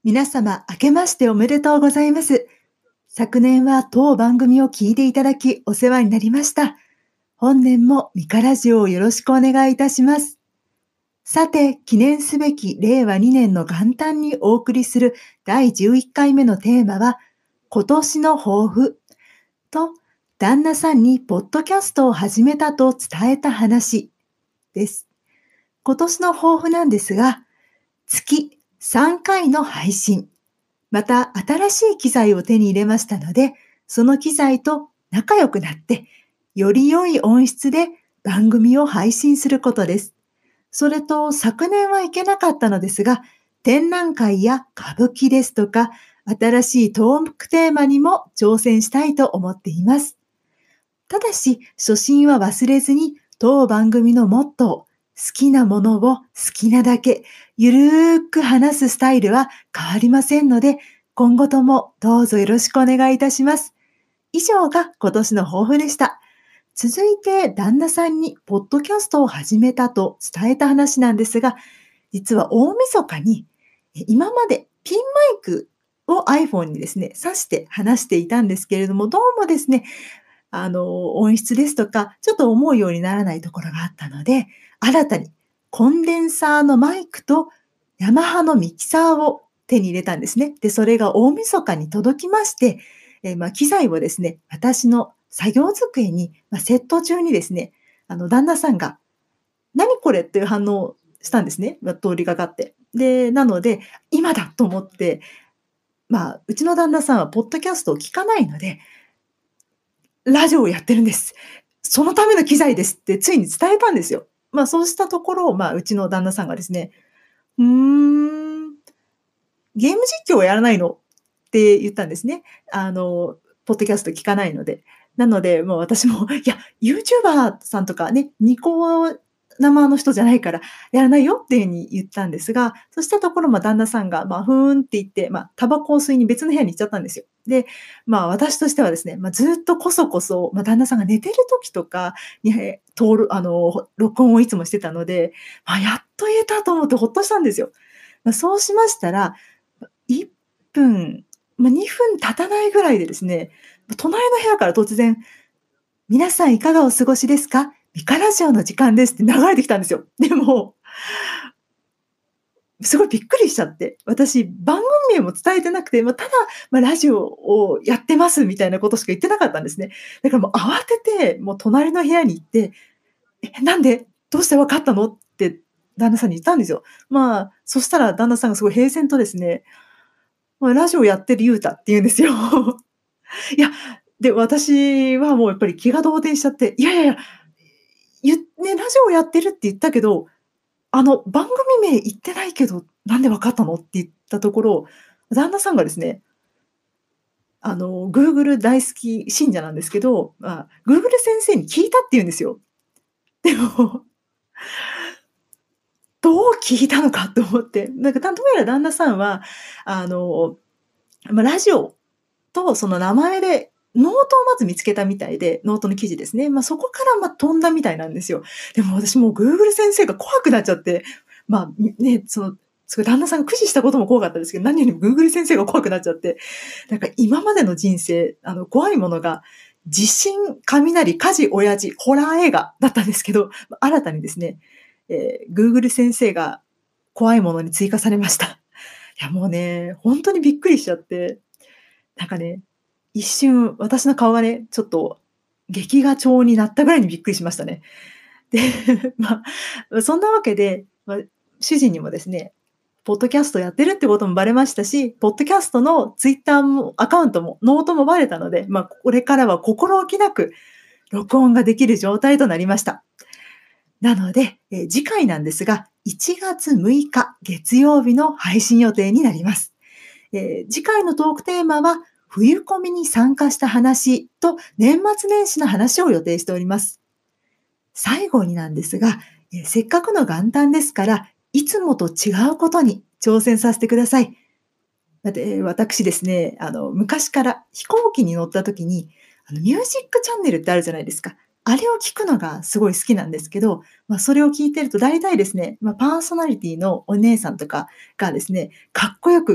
皆様、明けましておめでとうございます。昨年は当番組を聞いていただきお世話になりました。本年もミカラジオをよろしくお願いいたします。さて、記念すべき令和2年の元旦にお送りする第11回目のテーマは、今年の抱負と、旦那さんにポッドキャストを始めたと伝えた話です。今年の抱負なんですが、月3回の配信。また新しい機材を手に入れましたので、その機材と仲良くなって、より良い音質で番組を配信することです。それと昨年は行けなかったのですが、展覧会や歌舞伎ですとか、新しいトークテーマにも挑戦したいと思っています。ただし、初心は忘れずに、当番組のモットー、好きなものを好きなだけ、ゆるーく話すスタイルは変わりませんので、今後ともどうぞよろしくお願いいたします。以上が今年の抱負でした。続いて、旦那さんにポッドキャストを始めたと伝えた話なんですが、実は大晦日に、今までピンマイクを iPhone にですね、挿して話していたんですけれども、どうもですね、音質ですとか、ちょっと思うようにならないところがあったので、新たにコンデンサーのマイクとヤマハのミキサーを手に入れたんですね。で、それが大晦日に届きまして、機材をですね、私の作業机に、セット中にですね、旦那さんが、何これっていう反応をしたんですね。通りがかって。で、なので、今だと思って、うちの旦那さんはポッドキャストを聞かないので、ラジオをやってるんです。そのための機材ですってついに伝えたんですよ。そうしたところ、うちの旦那さんがですね、「うーん、ゲーム実況はやらないの？」って言ったんですね。ポッドキャスト聞かないので。なので、もう私も、いや、ユーチューバーさんとかね、ニコ生の人じゃないからやらないよっていう風に言ったんですが、そしたところ、旦那さんが、ふーんって言って、タバコを吸いに別の部屋に行っちゃったんですよ。で、私としてはですね、ずっとこそこそ、旦那さんが寝てる時とかに、録音をいつもしてたので、やっと言えたと思ってほっとしたんですよ。そうしましたら、1分、2分経たないぐらいでですね、隣の部屋から突然、「皆さんいかがお過ごしですか？ミカラジオの時間です」って流れてきたんですよ。でも、すごいびっくりしちゃって、私番組名も伝えてなくて、ただ、ラジオをやってますみたいなことしか言ってなかったんですね。だからもう慌てて、もう隣の部屋に行って、なんで？どうして分かったの？」って旦那さんに言ったんですよ。そしたら旦那さんがすごい平然とですね、ラジオやってるユウタって言うんですよ。いや、で、私はもうやっぱり気が動転しちゃって、いやいやいや、ね、ラジオやってるって言ったけど、番組名言ってないけど、なんで分かったのって言ったところ、旦那さんがですね、Google 大好き信者なんですけど、Google 先生に聞いたって言うんですよ。でも、どう聞いたのかと思って、どうやら旦那さんは、あの、ラジオとその名前でノートをまず見つけたみたいで、ノートの記事ですね。そこから飛んだみたいなんですよ。でも私もう Google 先生が怖くなっちゃって、すごい旦那さんが駆使したことも怖かったですけど、何よりも Google 先生が怖くなっちゃって、今までの人生、怖いものが地震、雷、火事、親父、ホラー映画だったんですけど、新たにですね、Google 先生が怖いものに追加されました。いやもうね、ほんとにびっくりしちゃって、なんかね、一瞬私の顔がね、ちょっと劇画調になったぐらいにびっくりしましたね。で、そんなわけで、主人にもですね、ポッドキャストやってるってこともバレましたし、ポッドキャストのツイッターもアカウントもノートもバレたので、これからは心置きなく録音ができる状態となりました。なので、次回なんですが、1月6日月曜日の配信予定になります。次回のトークテーマは、冬コミに参加した話と年末年始の話を予定しております。最後になんですが、せっかくの元旦ですから、いつもと違うことに挑戦させてください。だって、私ですね、昔から飛行機に乗った時に、ミュージックチャンネルってあるじゃないですか。あれを聞くのがすごい好きなんですけど、それを聞いてると大体ですね、パーソナリティのお姉さんとかがですね、かっこよく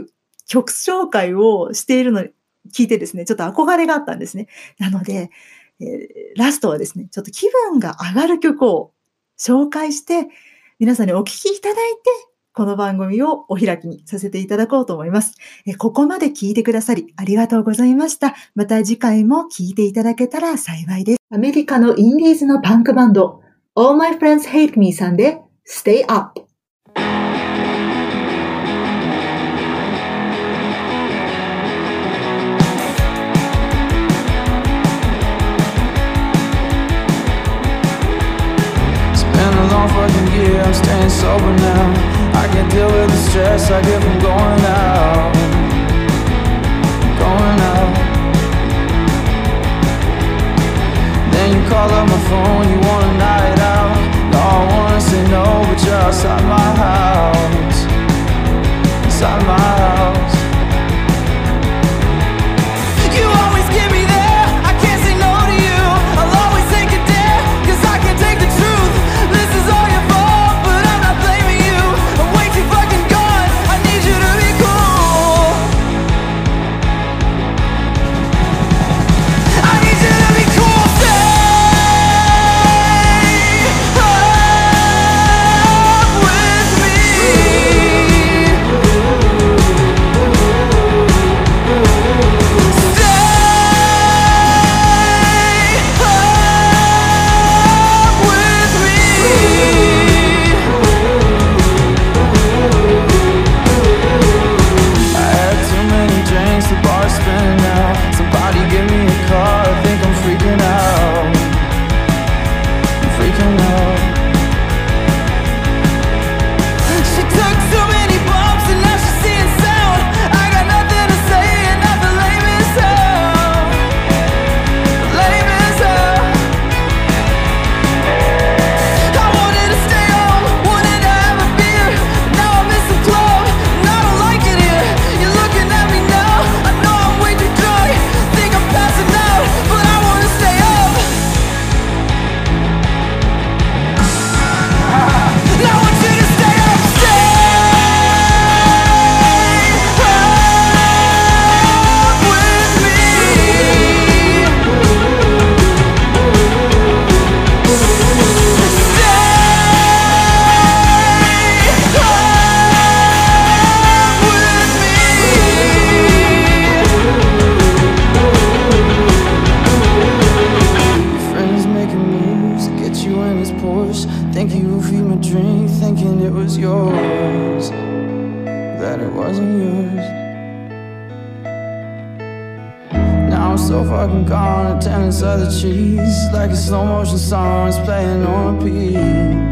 曲紹介をしているのに聞いてですね、ちょっと憧れがあったんですね。なので、ラストはですね、ちょっと気分が上がる曲を紹介して、皆さんにお聴きいただいて、この番組をお開きにさせていただこうと思います。ここまで聞いてくださりありがとうございました。また次回も聞いていただけたら幸いです。アメリカのインディーズのパンクバンド、All My Friends Hate Me さんで Stay Up。 Fucking year, I'm staying sober now. I can't deal with the stress I get from going out. Going out. Then you call up my phone, you want a night out. No, I wanna say no, but you're outside my house. Inside my house. You always get me there, I can't say no to you. I'll always take a dare, 'cause I can't take the truth. This is all your fault, but I'm not blaming you. I'm way too fucking gone, I need you to be cool. I need you to be cool. Stay up with me. Think you feed my drink, thinking it was yours, that it wasn't yours. Now I'm so fucking gone, attendance of the cheese, like a slow motion song is playing on repeat.